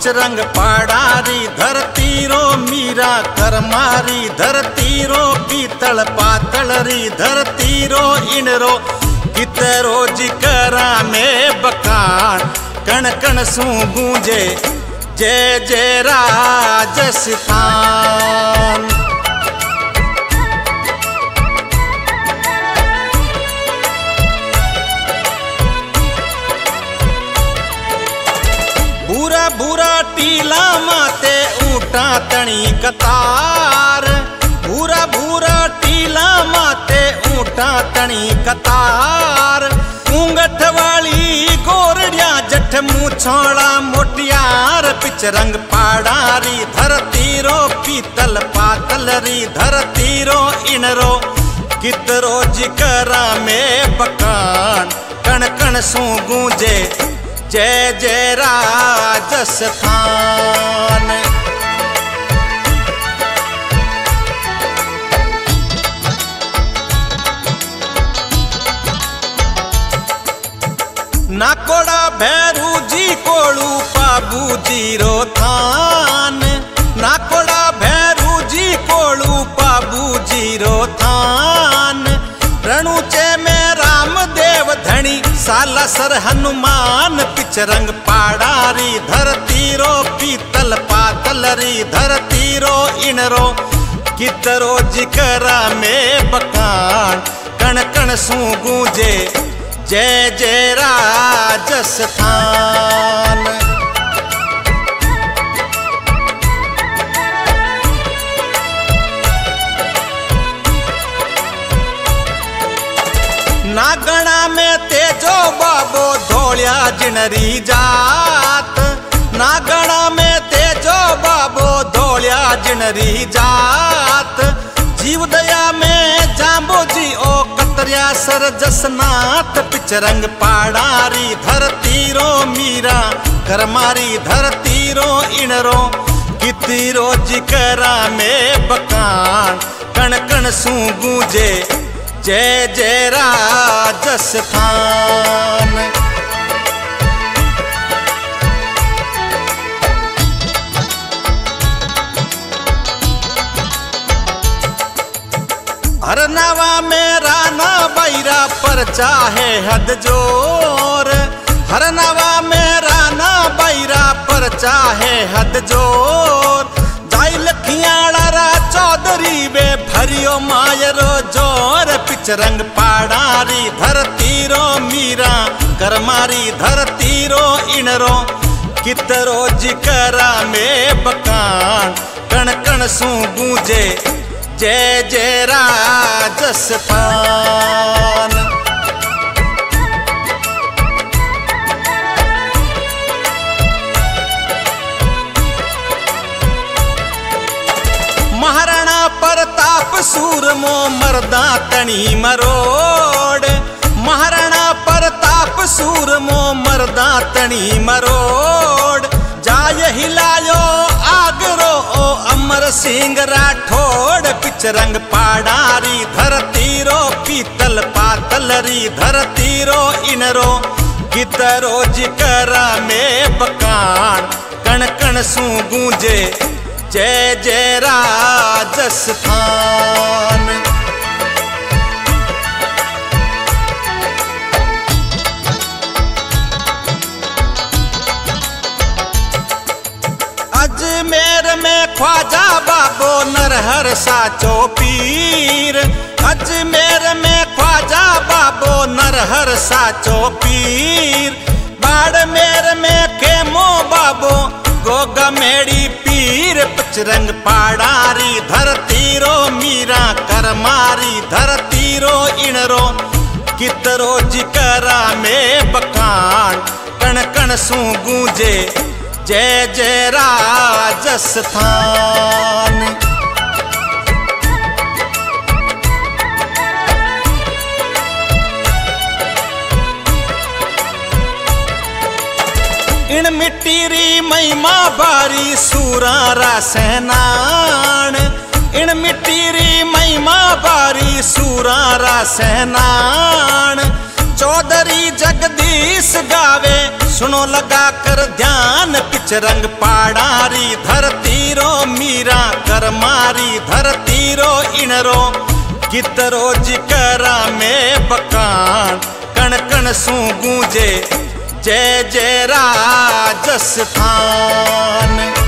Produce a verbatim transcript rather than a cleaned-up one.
पिचरंग पाड़ारी धरती रो मीरा करमारी धरती रो पीतल पातलरी धरती रो इनरो कितरो जिकरा में बखान कण कण सू गूंजे जय जय राजस्थान। भूरा भूरा टीला माते ऊंटा तणी कतार भूरा भूरा टीला माते ऊंटा तणी कतार ऊंगठ वाली गोरड़िया जठ मूछोड़ा मोटियार पिचरंग पाड़ारी धरती रो पीतल पातलरी धरती रो इनरो कितरो जिकरा में बकान कण कण सू गूंजे जय जय राजस्थान। नाकोड़ा भैरू जी कोड़ू पाबू जीरो थान नाकोड़ा भैरू जी कोड़ू पाबू जीरो थान रणुचे में रामदेव धनी सालासर हनुमान पिचरंग पाड़ारी धरती रो पीतल पातलरी धरती रो इनरो कितरो जिकरा में बकान कण कण सू गूंजे जय जय राजस्थान। नागणा में तेजो बाबो धोलिया जिनरी जात नागणा में तेजो बाबो धोलिया जिनरी जात जीव दया में जाम्बो जी ओ कतरिया सर जसनाथ पिचरंग पाड़ारी धरती रो मीरा करमारी धरती रो इनरो कितरो जिकरा में बकान कण कण सू गूंजे जय जय राजस्थान। हरनावा में राना बैरा पर चाहे हद जोर हरनावा में राना बैरा पर चाहे हद जोर जाई लखियाड़ा चौधरी वे भरियो मायरो जोर पिचरंग पाड़ारी धरती रो मीरा करमारी धरती रो इनरो कितरो जिकरा में बकान कण कण सू गूंजे जय जय राजस्थान। महाराणा प्रताप सूरमो मर्दा तणी मरोड़ महाराणा प्रताप सूरमो मर्दा तणी मरोड़ जाय हिलायो आगरो ओ अमर सिंह राठौड़ पिचरंग पाड़ारी धरती रो पीतल पातलरी धरती रो इनरो कितरो जिकरा में बकान कण कण सू गूंजे जय जय राजस्थान। अजमेर में ख्वाजा बाबो नरहर साचो पीर अजमेर में ख्वाजा बाबो नरहर साचो पीर बाड़मेर में खेमो बाबो गोगा मेड़ी पीर पिचरंग पाड़ारी धरती रो मीरा करमारी धरती रो इनरो कितरो जिकरा में बकान कण कण सू गूंजे जय जय राजस्थान। इन मिट्टी री महिमा बारी सूरा रासनान इन मिट्टी री महिमा बारी सूरा रासनान चौधरी जगदीश गावे सुनो लगा कर ध्यान पिच रंग पाड़ारी धरती रो मीरा कर मारी धरती रो इनरो कितरो जिकरा में बकान कण कण सू गूंजे जय जय राजस्थान।